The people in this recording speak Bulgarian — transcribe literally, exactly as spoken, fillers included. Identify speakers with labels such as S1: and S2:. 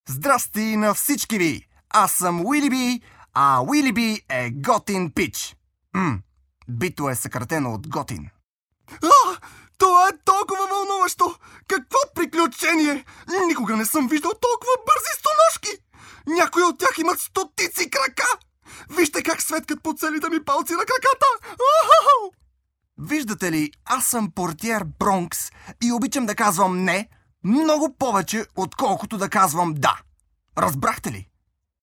S1: Здрасти на всички ви! Аз съм Уили Би, а Уили Би е готин пич. М, бито е съкратено от готин.
S2: А, това е толкова вълнуващо! Какво приключение! Никога не съм виждал толкова бързи стоножки! Някои от тях имат стотици крака! Вижте как светкат по целите ми палци на краката! Уху!
S1: Виждате ли, аз съм портиер Бронкс и обичам да казвам не много повече, отколкото да казвам да. Разбрахте ли?